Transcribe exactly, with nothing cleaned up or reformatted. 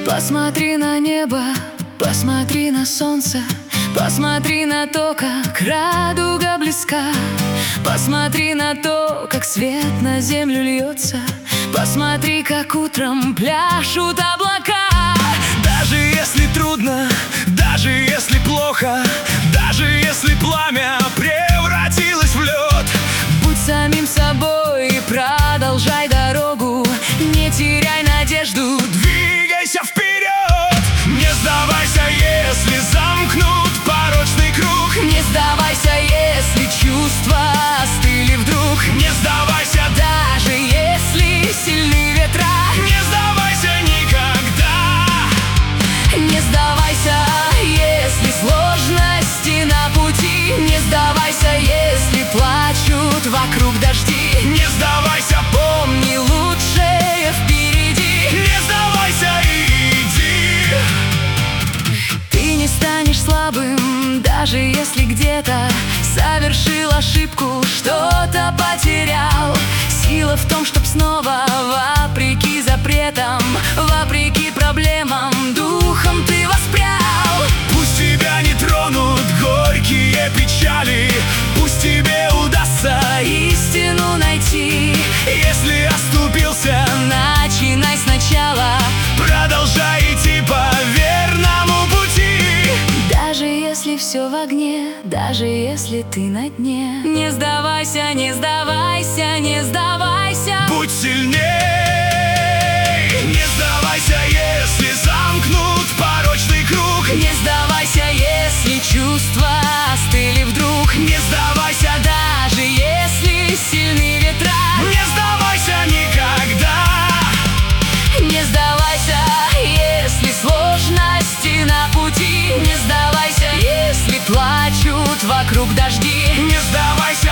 Посмотри на небо, посмотри на солнце, посмотри на то, как радуга близка. Посмотри на то, как свет на землю льется. Посмотри, как утром пляшут облака. Даже если трудно, даже если плохо, даже если пламя превратилось в лед, будь самим собой и продолжай дорогу. Не теряй надежду, двигайся вперед. Не сдавайся, если замкнут порочный круг. не сдавайся, если чувства остыли вдруг. Не сдавайся, даже если сильны ветра. не сдавайся никогда. Не сдавайся, если сложности на пути. Не сдавайся, если плачут вокруг дожди. Не сдавайся, Помни, лучшее впереди. не сдавайся и иди. Ты не станешь слабым, даже если где-то совершил ошибку, что-то потерял. Сила в том, чтоб снова, вопреки запретам, вопреки проблемам, духом ты воспрял. Пусть тебя не тронут горькие печали, пусть тебе удастся Истину найти. Если оступился, Начинай сначала, продолжай идти по верному пути. даже если все в огне, даже если ты на дне. Не сдавайся, не сдавайся, не сдавайся. Будь сильней. Не сдавайся, если замкнут порочный круг. Не сдавайся, если чувства остыли вдруг. Не сдавайся, Даже если сильны ветра. не сдавайся никогда. Не сдавайся, если сложности на пути. Не сдавайся, если плачут вокруг дожди. Не сдавайся,